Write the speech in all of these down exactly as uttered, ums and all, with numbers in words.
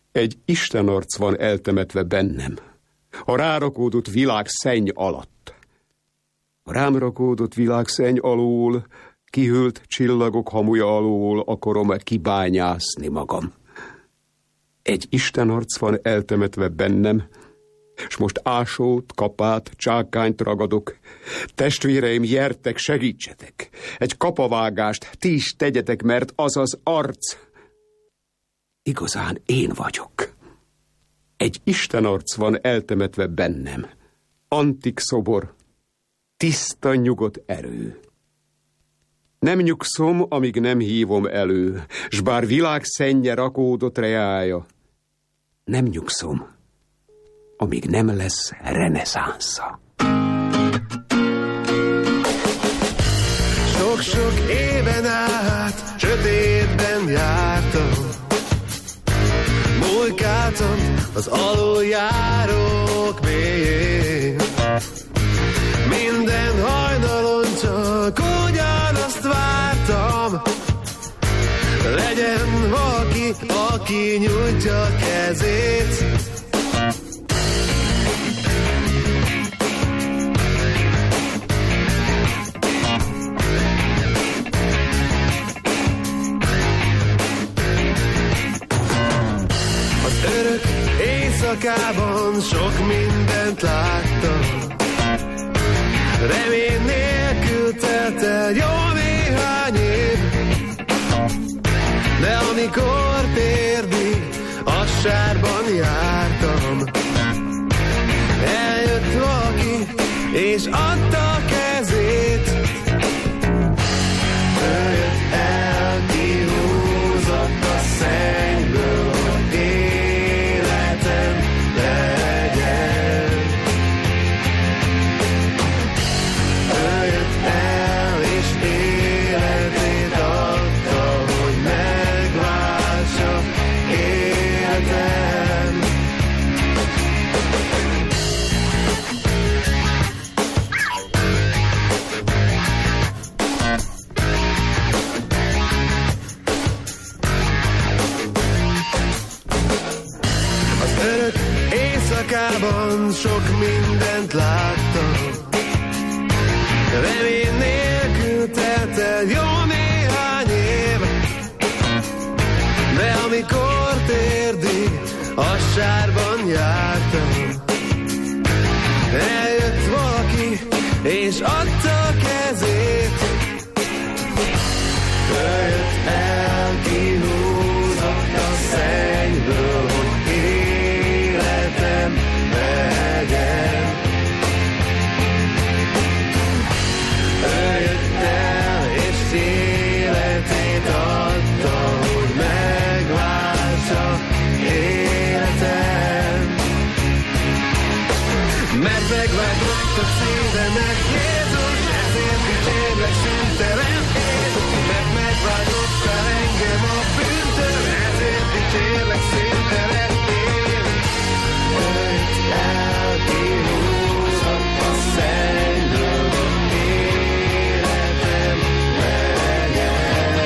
Egy istenarc van eltemetve bennem, a rárakódott világ szenny alatt. A rám rakódott világ szenny alól, kihűlt csillagok hamuja alól akarom kibányászni magam. Egy istenarc van eltemetve bennem, s most ásót, kapát, csákányt ragadok. Testvéreim, gyertek, segítsetek! Egy kapavágást ti is tegyetek, mert az az arc igazán én vagyok. Egy istenarc van eltemetve bennem, antik szobor, tiszta nyugodt erő. Nem nyugszom, amíg nem hívom elő, s bár világ szennye rakódott reája, nem nyugszom, amíg nem lesz reneszánsza. Sok-sok éven át sötétben jártam, múlkáltam az aluljárók mélyén. Minden hajnalon csak ugyanazt vártam, legyen valaki, aki nyújtja kezét. Az örök éjszakában sok mindent láttam, remény nélkül telt el jó néhány év, de amikor térdig a sárban jártam, eljött valaki és adta a kezét. Ő jött el, kihúzott a szennyből, hogy életem legyen. Ő jött el és életét adta, hogy megváltsa életem. Az örök éjszakában sok mindent láttam, remény nélkül telt el jó néhány év, de amikor térdig a sárban jártam, eljött valaki és adta a kezét. Ő jött el, kihúzott a szennyből, hogy életem legyen. Ő jött el és életét adta, hogy megváltsa életem. Mert megváltott a szívemet Jézus, ezért dicsérlek szüntelen én. Mert megváltotta engem a bűntől, ezért dicsérlek szüntelen én. Ő jött el, kihúzott a szennyből, hogy életem legyen.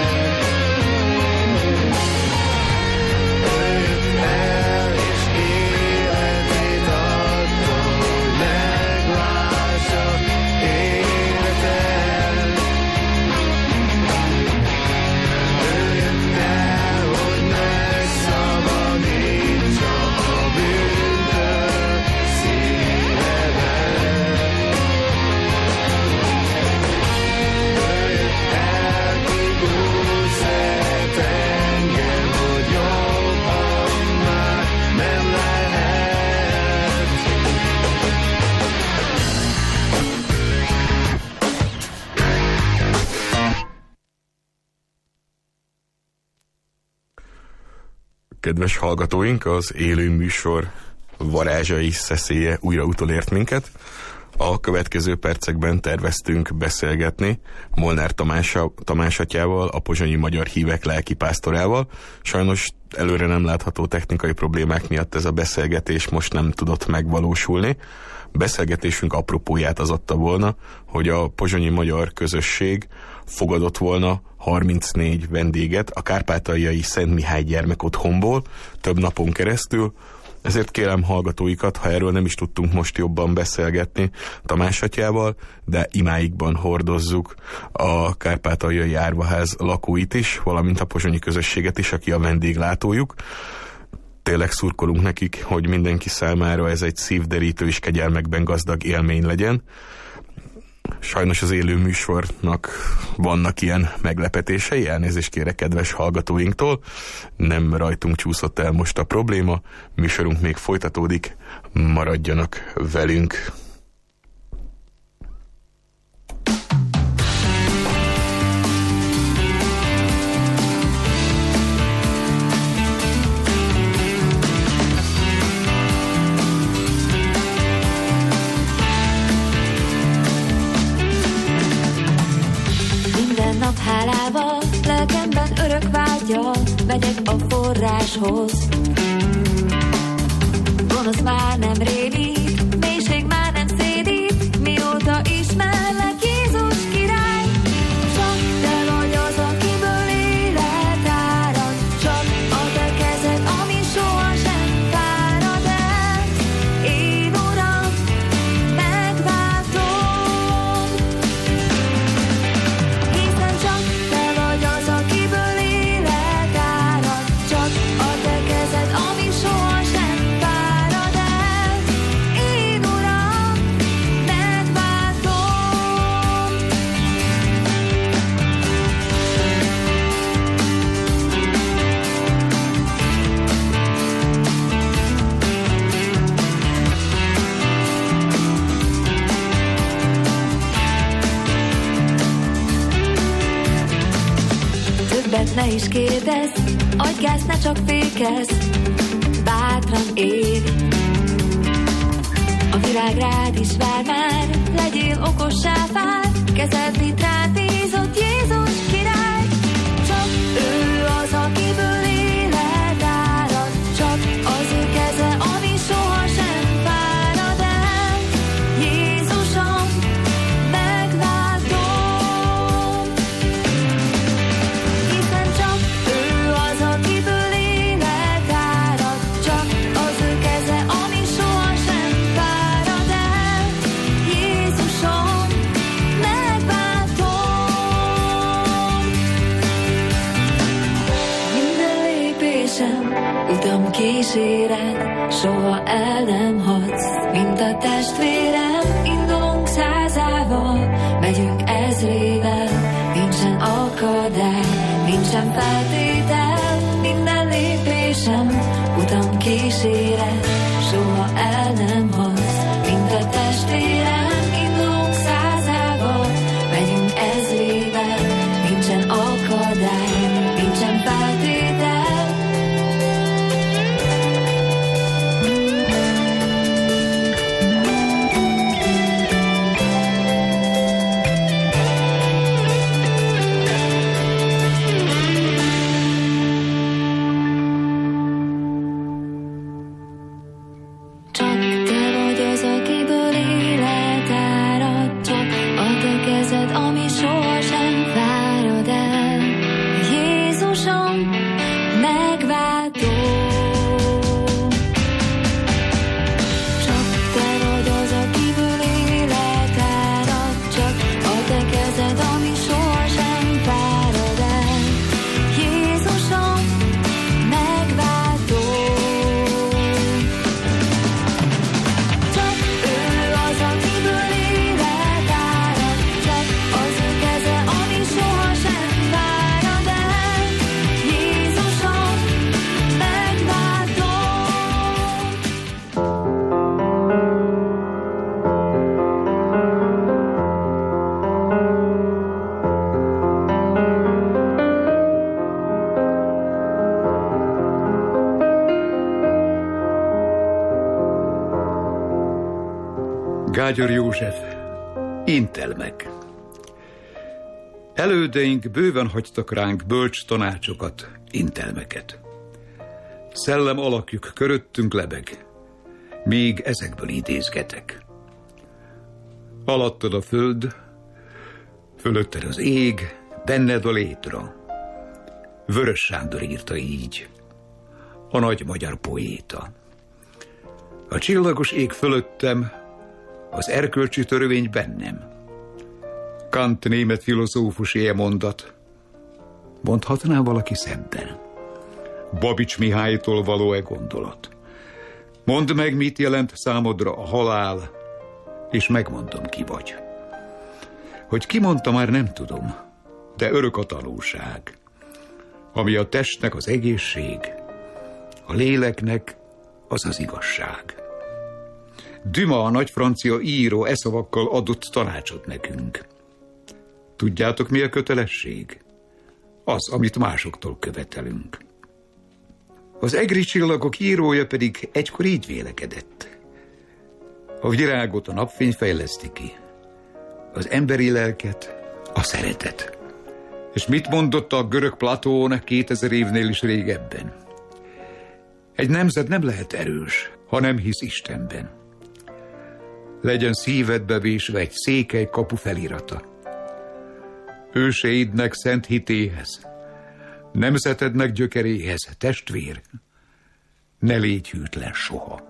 Ő jött el és életét adta, hogy megváltsa életem. Ő jött el, hogy megszabadítsa a bűntől szívemet. Ő jött el, ki úgy szeret engem, hogy jobban már nem lehet. Kedves hallgatóink, az élő műsor varázsai szeszélye újra utolért minket. A következő percekben terveztünk beszélgetni Molnár Tamás, Tamás atyával, a pozsonyi magyar hívek lelkipásztorával. Sajnos előre nem látható technikai problémák miatt ez a beszélgetés most nem tudott megvalósulni. Beszélgetésünk apropóját az adta volna, hogy a pozsonyi magyar közösség fogadott volna harmincnégy vendéget a kárpátaljai Szent Mihály gyermekotthonból több napon keresztül. Ezért kérem hallgatóikat, ha erről nem is tudtunk most jobban beszélgetni Tamás atyával, de imáikban hordozzuk a kárpátaljai árvaház lakóit is, valamint a pozsonyi közösséget is, aki a vendéglátójuk. Tényleg szurkolunk nekik, hogy mindenki számára ez egy szívderítő és kegyelmekben gazdag élmény legyen. Sajnos az élő műsornak vannak ilyen meglepetései, elnézést kérek kedves hallgatóinktól, nem rajtunk csúszott el most a probléma, műsorunk még folytatódik, maradjanak velünk. Nap hálával, lelkemben örök vágya, megyek a forráshoz. Gonosz már nem rémít, mélység már nem szédít, mióta ismerlek, Jézus király. Csak te vagy az, akiből élet árad, csak a te kezed, ami sohasem fárad el. Én Uram, megváltom, ne is kérdezz, adj gáz, ne csak fékezz, bátran élj. A világ rád is vár már, legyél okossá fár, kezed vitt rád bízott Jézus király. Csak ő az, akiből élet árad, csak az ő keze, ami sohasem fárad el. Jézusom, megváltom, hiszen csak ő az, akiből élet árad, csak az ő keze, ami sohasem fárad el. Jézusom, megváltom. Minden lépésem utam kíséred, soha el nem hagysz, mint a testvérem. Indulunk százával, megyünk ezrével, nincsen akadály, nincsen feltétel. Minden lépésem utam kíséred, soha el nem hagysz, mint a testvérem. Indulunk százával, megyünk ezrével, nincsen akadály, nincsen feltétel. Csak te vagy Gágyor József, intelmek. Elődeink bőven hagytak ránk bölcs tanácsokat, intelmeket. Szellem alakjuk köröttünk lebeg, még ezekből idézgetek. Alattad a föld, fölötted az ég, benned a létra. Vörös Sándor írta így, a nagy magyar poéta. A csillagos ég fölöttem, az erkölcsi törvény bennem. Kant német filozófus ilyen mondat. Mondhatná valaki szebben? Babics Mihálytól való-e gondolat? Mondd meg, mit jelent számodra a halál, és megmondom, ki vagy. Hogy ki mondta, már nem tudom, de örök a tanulság. Ami a testnek az egészség, a léleknek az az igazság. Dumas, a nagy francia író, e szavakkal adott tanácsot nekünk. Tudjátok, mi a kötelesség? Az, amit másoktól követelünk. Az egri csillagok írója pedig egykor így vélekedett. A virágot a napfény fejleszti ki, az emberi lelket a szeretet. És mit mondott a görög Platón kétezer évnél is régebben? Egy nemzet nem lehet erős, ha nem hisz Istenben. Legyen szívedbe vésve egy székely kapu felirata. Őseidnek szent hitéhez, nemzetednek gyökeréhez, testvér, ne légy hűtlen soha.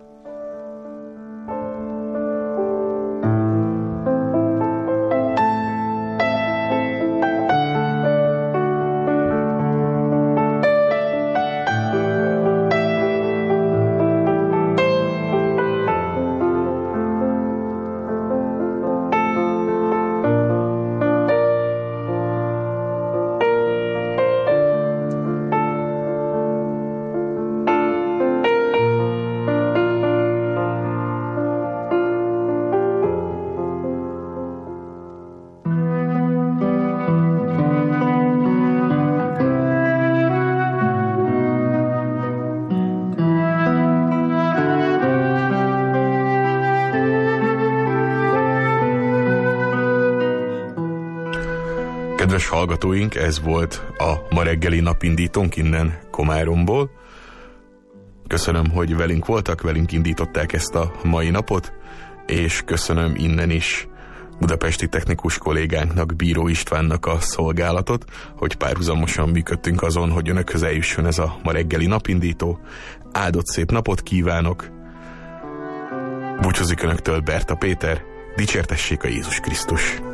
Kedves hallgatóink, ez volt a ma reggeli napindítónk innen Komáromból. Köszönöm, hogy velünk voltak, velünk indították ezt a mai napot, és köszönöm innen is budapesti technikus kollégánknak, Bíró Istvánnak a szolgálatot, hogy párhuzamosan működtünk azon, hogy önökhöz eljusson ez a ma reggeli napindító. Áldott szép napot kívánok! Búcsúzik önöktől Berta Péter, dicsértessék a Jézus Krisztus!